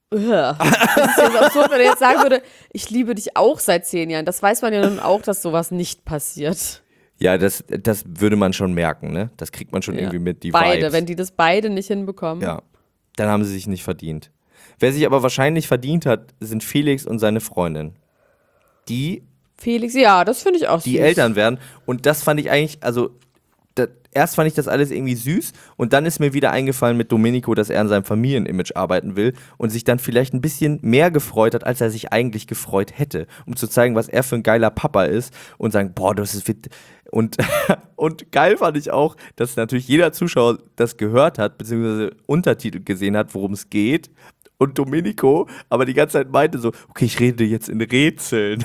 Das ist ja so absurd, wenn er jetzt sagen würde, ich liebe dich auch seit zehn Jahren. Das weiß man ja nun auch, dass sowas nicht passiert. Ja, das, das würde man schon merken, ne? Das kriegt man schon Ja. irgendwie mit, die Beide, Vibes. wenn die das beide nicht hinbekommen. Ja, dann haben sie sich nicht verdient. Wer sich aber wahrscheinlich verdient hat, sind Felix und seine Freundin. Die, Felix, ja, das finde ich auch die süß. Eltern werden. Und das fand ich eigentlich, also da, erst fand ich das alles irgendwie süß und dann ist mir wieder eingefallen mit Domenico, dass er an seinem Familienimage arbeiten will und sich dann vielleicht ein bisschen mehr gefreut hat, als er sich eigentlich gefreut hätte, um zu zeigen, was er für ein geiler Papa ist und sagen, boah, das ist fit. Und, und geil fand ich auch, dass natürlich jeder Zuschauer das gehört hat, beziehungsweise Untertitel gesehen hat, worum es geht. Und Domenico aber die ganze Zeit meinte so, okay, ich rede jetzt in Rätseln.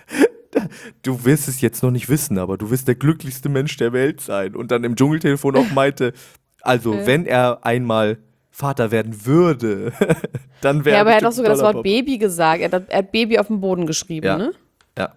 Du wirst es jetzt noch nicht wissen, aber du wirst der glücklichste Mensch der Welt sein. Und dann im Dschungeltelefon auch meinte, also Okay. wenn er einmal Vater werden würde, dann wäre Ja, aber er hat bestimmt auch sogar das ein toller Wort Baby gesagt. Er hat, er hat Baby auf dem Boden geschrieben, Ja. ne? Papa. Ja,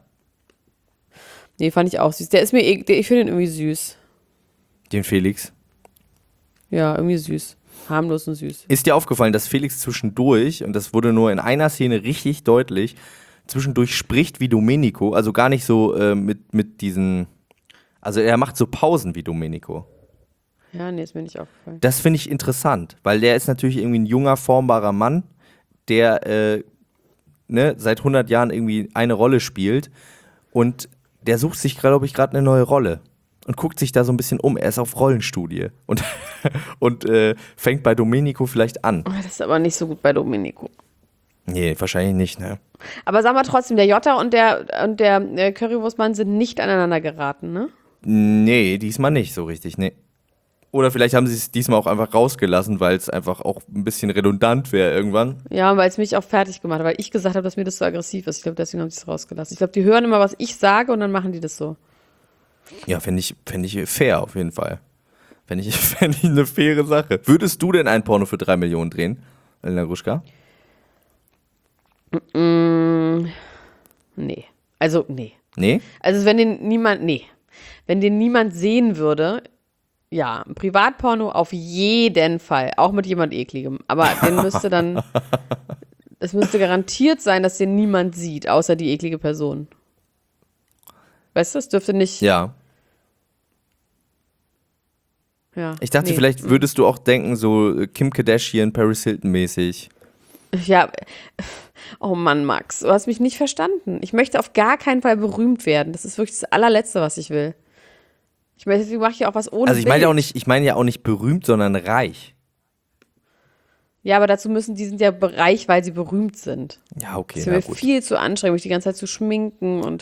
Nee, fand ich auch süß. Der ist mir, eh- der, ich finde ihn irgendwie süß. den Felix. Ja, irgendwie süß. Harmlos und süß. Ist dir aufgefallen, dass Felix zwischendurch, und das wurde nur in einer Szene richtig deutlich, zwischendurch spricht wie Domenico, also gar nicht so äh, mit, mit diesen, also er macht so Pausen wie Domenico. Ja, nee, ist mir nicht aufgefallen. Das finde ich interessant, weil der ist natürlich irgendwie ein junger, formbarer Mann, der äh, ne, seit hundert Jahren irgendwie eine Rolle spielt und der sucht sich, glaube ich, gerade eine neue Rolle und guckt sich da so ein bisschen um. Er ist auf Rollenstudie und, und äh, fängt bei Domenico vielleicht an. Oh, das ist aber nicht so gut bei Domenico. Nee, wahrscheinlich nicht, ne? Aber sag mal trotzdem, der Jota und der, und der äh, Currywurstmann sind nicht aneinander geraten, ne? Nee, diesmal nicht so richtig, nee. Oder vielleicht haben sie es diesmal auch einfach rausgelassen, weil es einfach auch ein bisschen redundant wäre irgendwann. Ja, weil es mich auch fertig gemacht hat, weil ich gesagt habe, dass mir das so aggressiv ist. Ich glaube, deswegen haben sie es rausgelassen. Ich glaube, die hören immer, was ich sage und dann machen die das so. Ja, fände ich, fänd ich fair auf jeden Fall. Fände ich, fänd ich eine faire Sache. Würdest du denn ein Porno für drei Millionen drehen, Elena Gruschka? Mm, nee. Also, nee. Nee? Also, wenn den niemand, nee. Wenn den niemand sehen würde, ja, ein Privatporno auf jeden Fall. Auch mit jemand Ekligem. Aber den müsste dann, es müsste garantiert sein, dass den niemand sieht, außer die eklige Person. Weißt du, es dürfte nicht. Ja. Ja, Ich dachte, nee. vielleicht würdest du auch denken, so äh, Kim Kardashian, Paris Hilton mäßig. Ja, oh Mann, Max, du hast mich nicht verstanden. Ich möchte auf gar keinen Fall berühmt werden. Das ist wirklich das allerletzte, was ich will. Ich möchte, deswegen mache ich ja auch was ohne Also ich meine ja auch Bild. nicht, ich meine ja auch nicht berühmt, sondern reich. Ja, aber dazu müssen, die sind ja reich, weil sie berühmt sind. Ja, okay, Das ist na mir gut. viel zu anstrengend, mich die ganze Zeit zu schminken und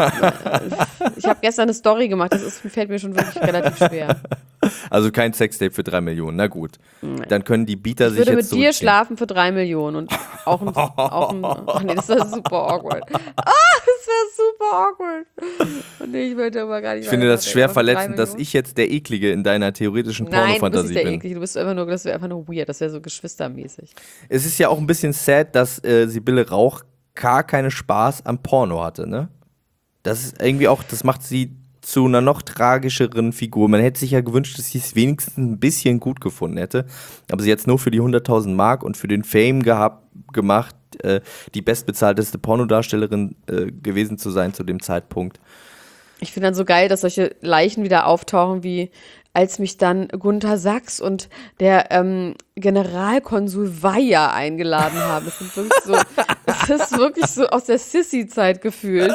ich habe gestern eine Story gemacht, das ist, fällt mir schon wirklich relativ schwer. Also kein Sextape für drei Millionen, na gut. Dann können die Bieter Ich sich würde jetzt mit dir zurückziehen. schlafen für drei Millionen und auch ein, auch ein ach nee, das wäre super awkward. Ah, das wäre super awkward. Und nee, ich möchte aber gar nicht Ich finde weiter das schwer nachdenken, aber für drei verletzend, dass Millionen? ich jetzt der Eklige in deiner theoretischen Nein, du bist Pornofantasie nicht der bin. eklig, du bist einfach nur, das wäre einfach nur weird, das wäre so geschwistermäßig. Es ist ja auch ein bisschen sad, dass äh, Sibylle Rauch gar keinen Spaß am Porno hatte, ne? Das ist irgendwie auch, das macht sie zu einer noch tragischeren Figur. Man hätte sich ja gewünscht, dass sie es wenigstens ein bisschen gut gefunden hätte. Aber sie hat es nur für die hunderttausend Mark und für den Fame gehabt, gemacht, äh, die bestbezahlteste Pornodarstellerin äh, gewesen zu sein zu dem Zeitpunkt. Ich finde dann so geil, dass solche Leichen wieder auftauchen, wie als mich dann Gunther Sachs und der ähm, Generalkonsul Weyer eingeladen haben. Das sind wirklich so, das ist wirklich so aus der Sissy-Zeit gefühlt.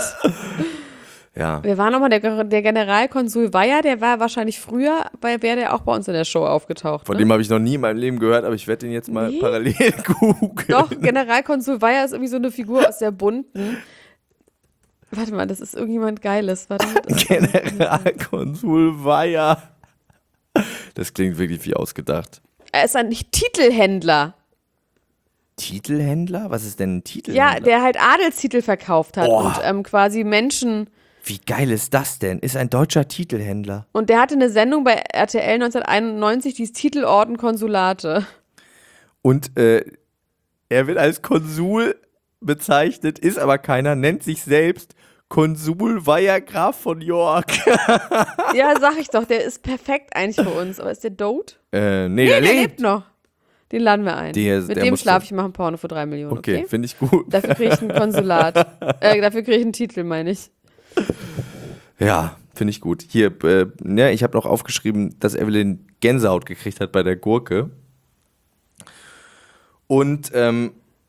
Ja. Wer war nochmal der, der Generalkonsul Weyer? Der war wahrscheinlich früher, weil wäre der auch bei uns in der Show aufgetaucht. Von Ne? dem habe ich noch nie in meinem Leben gehört, aber ich werde den jetzt mal Nee. parallel googeln. Doch, Generalkonsul Weyer ist irgendwie so eine Figur aus der bunten. Warte mal, das ist irgendjemand Geiles. Warte mal. Generalkonsul Weyer. Das klingt wirklich wie ausgedacht. Er ist ein Titelhändler. Titelhändler? Was ist denn ein Titelhändler? Ja, der halt Adelstitel verkauft hat Boah. und ähm, quasi Menschen. Wie geil ist das denn? Ist ein deutscher Titelhändler. Und der hatte eine Sendung bei R T L neunzehnhunderteinundneunzig, die ist Titelorden Konsulate. Und äh, er wird als Konsul bezeichnet, ist aber keiner, nennt sich selbst Konsul Weyer Graf von York. Ja, sag ich doch, der ist perfekt eigentlich für uns. Aber ist der tot? äh, nee, Nee, der der lebt. lebt noch. Den laden wir ein. Der- Mit der dem muss schlafe dann- ich, mache ein Porno für drei Millionen, okay? Okay, finde ich gut. Dafür kriege ich ein Konsulat. äh, dafür kriege ich einen Titel, meine ich. Ja, finde ich gut. Hier, äh, ne, ich habe noch aufgeschrieben, dass Evelyn Gänsehaut gekriegt hat bei der Gurke. Und ähm,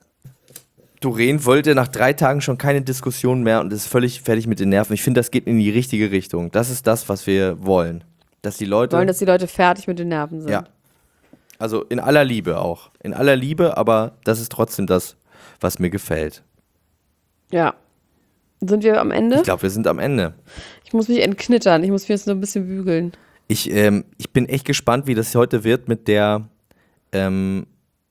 Doreen wollte nach drei Tagen schon keine Diskussion mehr und ist völlig fertig mit den Nerven. Ich finde, das geht in die richtige Richtung. Das ist das, was wir wollen. Dass die Leute... Wir wollen, dass die Leute fertig mit den Nerven sind. Ja. Also in aller Liebe auch. In aller Liebe, aber das ist trotzdem das, was mir gefällt. Ja. Sind wir am Ende? Ich glaube, wir sind am Ende. Ich muss mich entknittern. Ich muss mich jetzt nur ein bisschen bügeln. Ich, ähm, ich bin echt gespannt, wie das heute wird mit der ähm,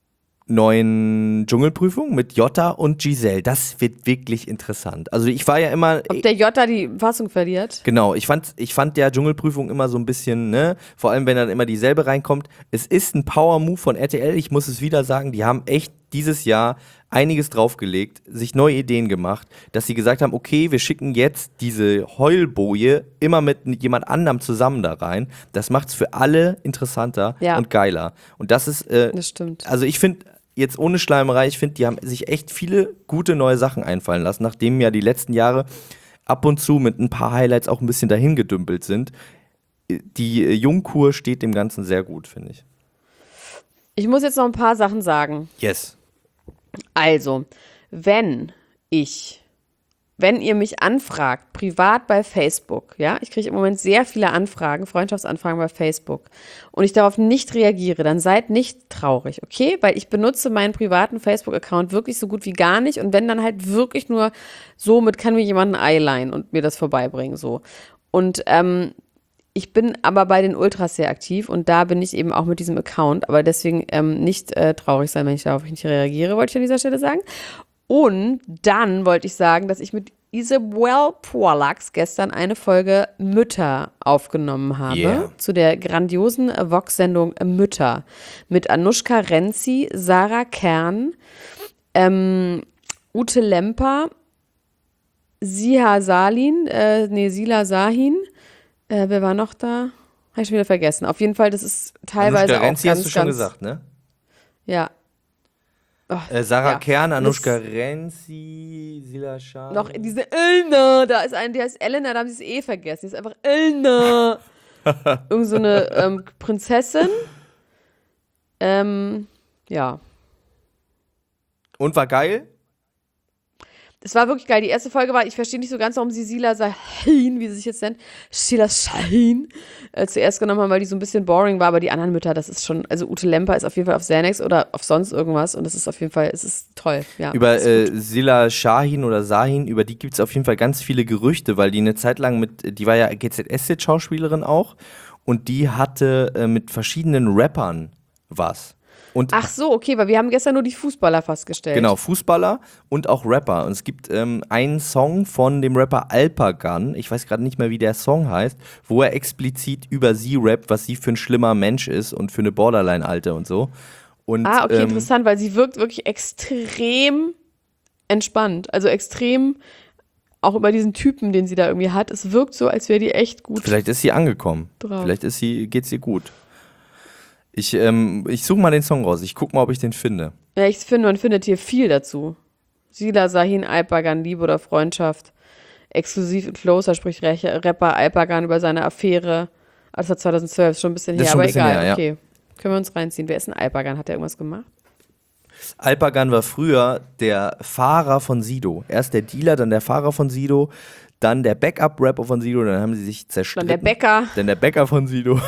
neuen Dschungelprüfung mit Jota und Giselle. Das wird wirklich interessant. Also ich war ja immer... Ob der Jota die Fassung verliert? Genau, ich fand, ich fand der Dschungelprüfung immer so ein bisschen, ne, vor allem wenn dann immer dieselbe reinkommt. Es ist ein Power-Move von R T L, ich muss es wieder sagen, die haben echt dieses Jahr einiges draufgelegt, sich neue Ideen gemacht, dass sie gesagt haben, okay, wir schicken jetzt diese Heulboje immer mit jemand anderem zusammen da rein. Das macht's für alle interessanter Ja. und geiler. Und das ist, äh, Das stimmt. also ich finde, jetzt ohne Schleimerei, ich finde, die haben sich echt viele gute neue Sachen einfallen lassen, nachdem ja die letzten Jahre ab und zu mit ein paar Highlights auch ein bisschen dahin gedümpelt sind. Die äh, Jungkur steht dem Ganzen sehr gut, finde ich. Ich muss jetzt noch ein paar Sachen sagen. Yes. Also, wenn ich, wenn ihr mich anfragt, privat bei Facebook, ja, ich kriege im Moment sehr viele Anfragen, Freundschaftsanfragen bei Facebook und ich darauf nicht reagiere, dann seid nicht traurig, okay? Weil ich benutze meinen privaten Facebook-Account wirklich so gut wie gar nicht und wenn dann halt wirklich nur so mit, kann mir jemand ein Ei leihen und mir das vorbeibringen, so. Und, ähm, ich bin aber bei den Ultras sehr aktiv und da bin ich eben auch mit diesem Account, aber deswegen ähm, nicht äh, traurig sein, wenn ich darauf nicht reagiere, wollte ich an dieser Stelle sagen. Und dann wollte ich sagen, dass ich mit Isabel Poirlax gestern eine Folge Mütter aufgenommen habe, Yeah. zu der grandiosen Vox-Sendung Mütter mit Anushka Renzi, Sarah Kern, ähm, Ute Lemper, Siha Salin, äh, nee, Sila Sahin. Äh, wer war noch da? Habe ich schon wieder vergessen. Auf jeden Fall, das ist teilweise Anushka auch Renzi ganz, hast du schon ganz, gesagt, ne? Ja. Oh, Äh, Sarah ja. Kern, Anushka Das- Renzi, Sila Shah. Noch diese Elna, da ist eine, die heißt Elena, da haben sie es eh vergessen. Die ist einfach Elna. Irgend so eine ähm, Prinzessin. Ähm, ja. Und war geil? Es war wirklich geil. Die erste Folge war, ich verstehe nicht so ganz, warum sie Sila Sahin, wie sie sich jetzt nennt, Sila Sahin, äh, zuerst genommen haben, weil die so ein bisschen boring war, aber die anderen Mütter, das ist schon, also Ute Lemper ist auf jeden Fall auf Xanax oder auf sonst irgendwas und das ist auf jeden Fall, es ist toll, ja. Über ist äh, gut. Sila Shahin oder Sahin, über die gibt es auf jeden Fall ganz viele Gerüchte, weil die eine Zeit lang mit, die war ja G Z S-Schauspielerin auch und die hatte äh, mit verschiedenen Rappern was. Und Ach so, okay, weil wir haben gestern nur die Fußballer festgestellt. genau, Fußballer und auch Rapper. Und es gibt ähm, einen Song von dem Rapper Alpagan, ich weiß gerade nicht mehr, wie der Song heißt, wo er explizit über sie rappt, was sie für ein schlimmer Mensch ist und für eine Borderline-Alte und so. Und, Ah, okay, ähm, interessant, weil sie wirkt wirklich extrem entspannt, also extrem auch über diesen Typen, den sie da irgendwie hat. Es wirkt so, als wäre die echt gut. Vielleicht ist sie angekommen. Drauf. Vielleicht ist sie, geht's ihr gut. Ich, ähm, ich suche mal den Song raus. Ich guck mal, ob ich den finde. Ja, ich finde, man findet hier viel dazu. Sila Sahin, Alpagan, Liebe oder Freundschaft. Exklusiv und Closer spricht Re- Rapper Alpagan über seine Affäre. Ah, das war zweitausendzwölf, ist schon ein bisschen Das ist her, schon ein aber bisschen egal. her, ja. Okay, können wir uns reinziehen. Wer ist ein Alpagan? Hat der irgendwas gemacht? Alpagan war früher der Fahrer von Sido. Erst der Dealer, dann der Fahrer von Sido, dann der Backup-Rapper von Sido, dann haben sie sich zerstritten. Dann der Bäcker. Dann der Bäcker von Sido.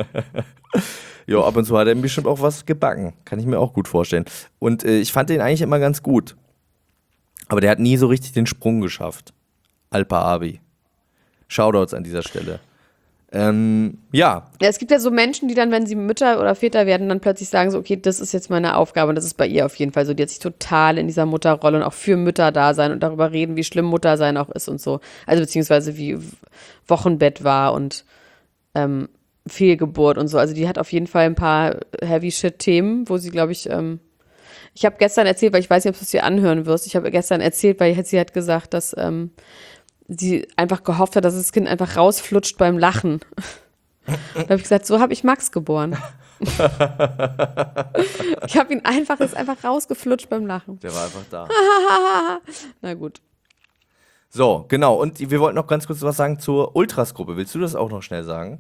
Jo, ab und zu hat er bestimmt auch was gebacken. Kann ich mir auch gut vorstellen. Und äh, ich fand den eigentlich immer ganz gut. Aber der hat nie so richtig den Sprung geschafft. Alpa Abi. Shoutouts an dieser Stelle. Ähm, ja, Ja, es gibt ja so Menschen, die dann, wenn sie Mütter oder Väter werden, dann plötzlich sagen so, okay, das ist jetzt meine Aufgabe und das ist bei ihr auf jeden Fall so. Die hat sich total in dieser Mutterrolle und auch für Mütter da sein und darüber reden, wie schlimm Muttersein auch ist und so. Also beziehungsweise wie Wochenbett war und ähm, Fehlgeburt und so. Also die hat auf jeden Fall ein paar Heavy-Shit-Themen, wo sie, glaube ich, ähm, ich habe gestern erzählt, weil ich weiß nicht, ob du es dir anhören wirst, ich habe gestern erzählt, weil sie hat gesagt, dass ähm, sie einfach gehofft hat, dass das Kind einfach rausflutscht beim Lachen. Da habe ich gesagt, so habe ich Max geboren. Ich habe ihn einfach, ist einfach rausgeflutscht beim Lachen. Der war einfach da. Na gut. So, genau. Und wir wollten noch ganz kurz was sagen zur Ultras-Gruppe. Willst du das auch noch schnell sagen?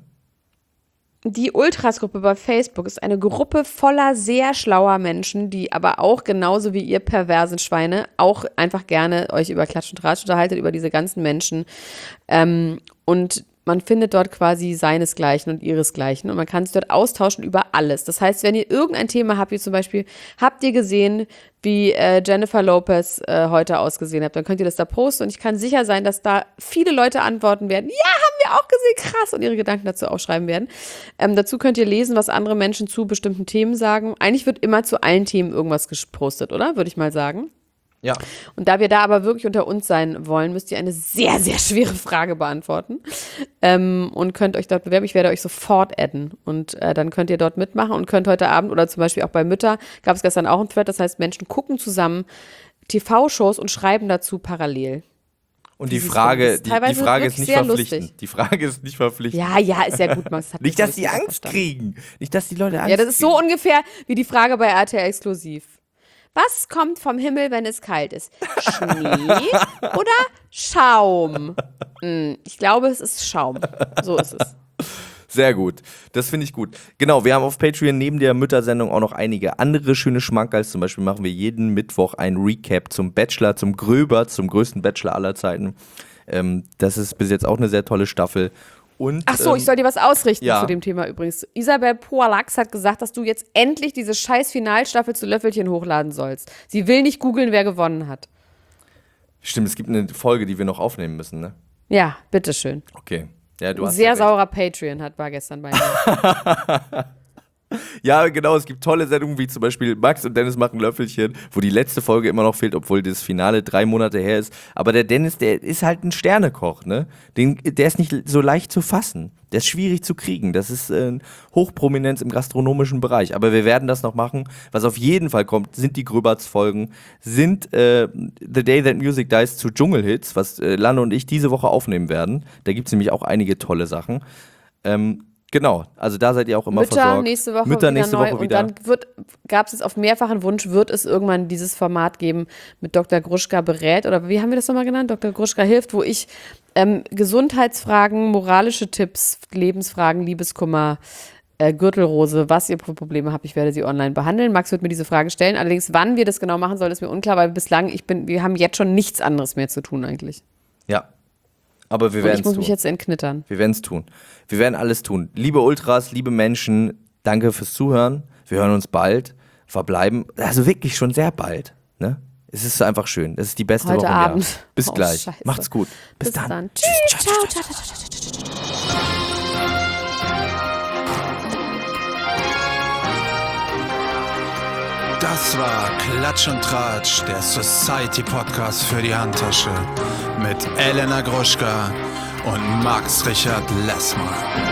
Die Ultras-Gruppe bei Facebook ist eine Gruppe voller sehr schlauer Menschen, die aber auch genauso wie ihr perversen Schweine auch einfach gerne euch über Klatsch und Tratsch unterhaltet, über diese ganzen Menschen. Ähm, und man findet dort quasi seinesgleichen und ihresgleichen und man kann sich dort austauschen über alles. Das heißt, wenn ihr irgendein Thema habt, wie zum Beispiel, habt ihr gesehen, wie äh, Jennifer Lopez äh, heute ausgesehen hat, dann könnt ihr das da posten und ich kann sicher sein, dass da viele Leute antworten werden, ja, haben wir auch gesehen, krass, und ihre Gedanken dazu aufschreiben werden. Ähm, dazu könnt ihr lesen, was andere Menschen zu bestimmten Themen sagen. Eigentlich wird immer zu allen Themen irgendwas gepostet, oder? Würde ich mal sagen. Ja. Und da wir da aber wirklich unter uns sein wollen, müsst ihr eine sehr, sehr schwere Frage beantworten ähm, und könnt euch dort bewerben. Ich werde euch sofort adden und äh, dann könnt ihr dort mitmachen und könnt heute Abend oder zum Beispiel auch bei Mütter, gab es gestern auch einen Thread, das heißt, Menschen gucken zusammen T V-Shows und schreiben dazu parallel. Und die Frage, die, die Frage ist nicht verpflichtend. Lustig. Die Frage ist nicht verpflichtend. Ja, ja, ist ja gut. Max, hat nicht, dass die Angst verstanden. kriegen. Nicht, dass die Leute Angst kriegen. Ja, das ist so ungefähr wie die Frage bei R T L Exklusiv. Was kommt vom Himmel, wenn es kalt ist? Schnee oder Schaum? Hm, ich glaube, es ist Schaum. So ist es. Sehr gut. Das finde ich gut. Genau, wir haben auf Patreon neben der Müttersendung auch noch einige andere schöne Schmankerls. Zum Beispiel machen wir jeden Mittwoch ein Recap zum Bachelor, zum Gröber, zum größten Bachelor aller Zeiten. Ähm, das ist bis jetzt auch eine sehr tolle Staffel. Und, Ach so, ähm, ich soll dir was ausrichten ja. zu dem Thema übrigens. Isabel Poalax hat gesagt, dass du jetzt endlich diese scheiß Finalstaffel zu Löffelchen hochladen sollst. Sie will nicht googeln, wer gewonnen hat. Stimmt, es gibt eine Folge, die wir noch aufnehmen müssen, ne? Ja, bitteschön. Okay. Ja, du Ein hast sehr ja recht. saurer Patreon hat war gestern bei mir. Ja, genau, es gibt tolle Sendungen, wie zum Beispiel Max und Dennis machen Löffelchen, wo die letzte Folge immer noch fehlt, obwohl das Finale drei Monate her ist. Aber der Dennis, der ist halt ein Sternekoch, ne? Den, der ist nicht so leicht zu fassen. Der ist schwierig zu kriegen. Das ist äh, Hochprominenz im gastronomischen Bereich. Aber wir werden das noch machen. Was auf jeden Fall kommt, sind die Gröberts-Folgen, sind äh, The Day That Music Dies zu Dschungelhits, was äh, Lanne und ich diese Woche aufnehmen werden. Da gibt es nämlich auch einige tolle Sachen. Ähm, Genau, also da seid ihr auch immer Mütter versorgt. nächste Woche Mütter wieder nächste neu Woche wieder. Und dann wird, gab es jetzt auf mehrfachen Wunsch, wird es irgendwann dieses Format geben mit Doktor Gruschka berät, oder wie haben wir das nochmal genannt? Doktor Gruschka hilft, wo ich ähm, Gesundheitsfragen, moralische Tipps, Lebensfragen, Liebeskummer, äh, Gürtelrose, was ihr für Probleme habt, ich werde sie online behandeln. Max wird mir diese Frage stellen, allerdings wann wir das genau machen sollen, ist mir unklar, weil bislang, ich bin, wir haben jetzt schon nichts anderes mehr zu tun eigentlich. Ja. Aber wir Und werden ich es muss tun. mich jetzt entknittern. Wir werden es tun. Wir werden alles tun. Liebe Ultras, liebe Menschen, danke fürs Zuhören. Wir hören uns bald. Verbleiben, also wirklich schon sehr bald. Ne? Es ist einfach schön. Das ist die beste Heute Woche im Abend. Jahr. Bis Oh, gleich. Scheiße. Macht's gut. Bis, Bis dann. dann. Tschüss. Tschüss. Ciao, ciao, ciao, ciao, ciao, ciao. Das war Klatsch und Tratsch, der Society-Podcast für die Handtasche mit Elena Gruschka und Max Richard Lessmann.